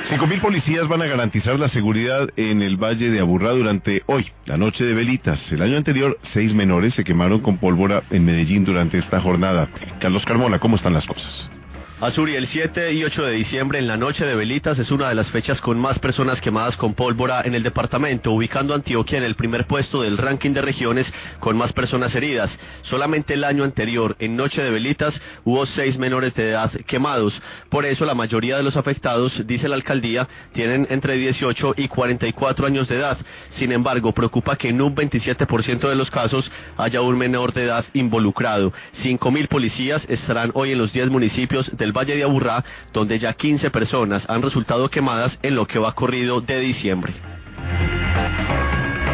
5.000 policías van a garantizar la seguridad en el Valle de Aburrá durante hoy, la noche de velitas. El año anterior, 6 menores se quemaron con pólvora en Medellín durante esta jornada. Carlos Carmona, ¿cómo están las cosas? Azuri, el 7 y 8 de diciembre en la noche de velitas es una de las fechas con más personas quemadas con pólvora en el departamento, ubicando a Antioquia en el primer puesto del ranking de regiones con más personas heridas. Solamente el año anterior, en noche de velitas, hubo 6 menores de edad quemados. Por eso la mayoría de los afectados, dice la alcaldía, tienen entre 18 y 44 años de edad. Sin embargo, preocupa que en un 27% de los casos haya un menor de edad involucrado. 5.000 policías estarán hoy en los 10 municipios del Valle de Aburrá, donde ya 15 personas han resultado quemadas en lo que va corrido de diciembre.